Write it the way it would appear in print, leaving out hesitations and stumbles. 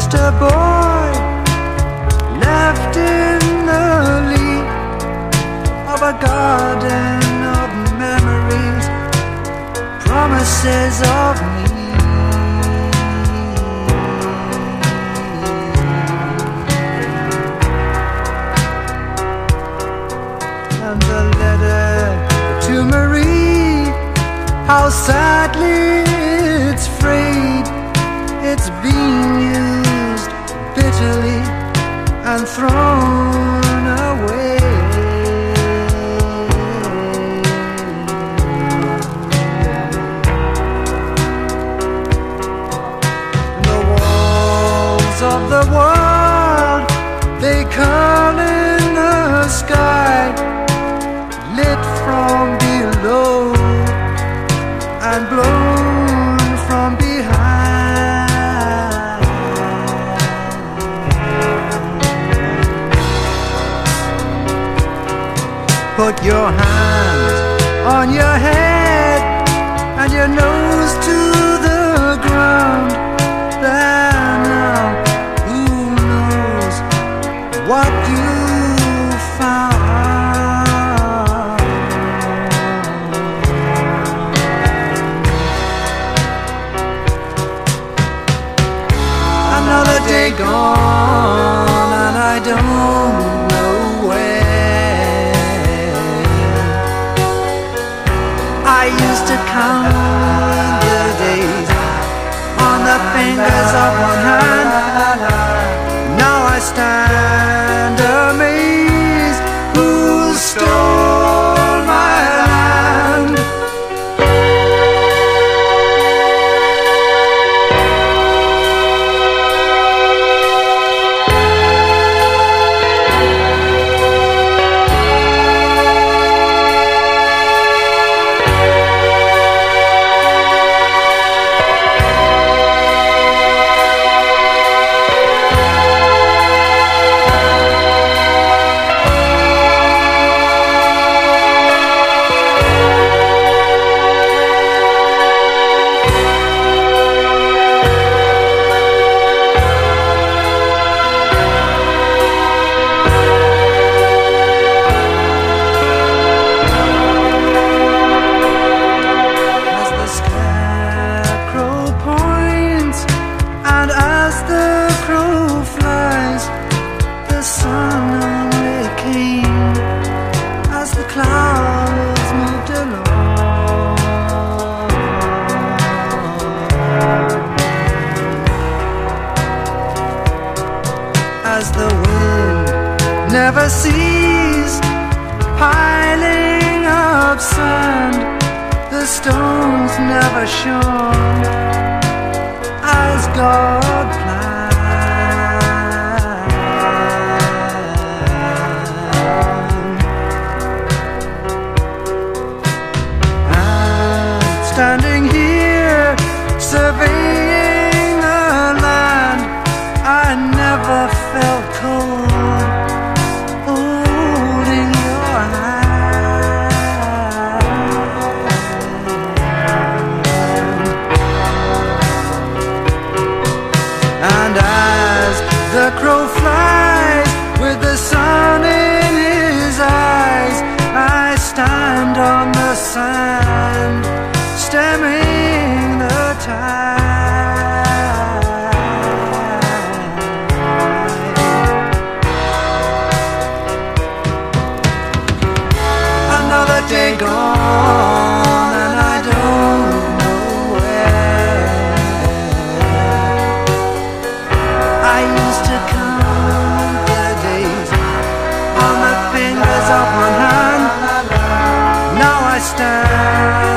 just a boy left in the leaf of a garden of memories, promises of me. And the letter to Marie, how sadly it's frayed. It's being used bitterly and thrown away. The walls of the world, they curl in the sky, lit from below and blown from behind. Put your hand on your head and your nose to the ground. There now, who knows what you found? Another day gone and I don't know where. I used to count the days on the fingers of one hand. Now I stand amazed. Who stole my land? Clouds moved along. As the wind never ceased piling up sand, the stones never shone as God planned. Standing here, surveying the land, I never felt cold, holding your hand. And as the crow flies with the sun in his eyes, I stand on the sand, stemming the tide. Another day gone and I don't know where. I used to count the days on the fingers of one hand. Now I stand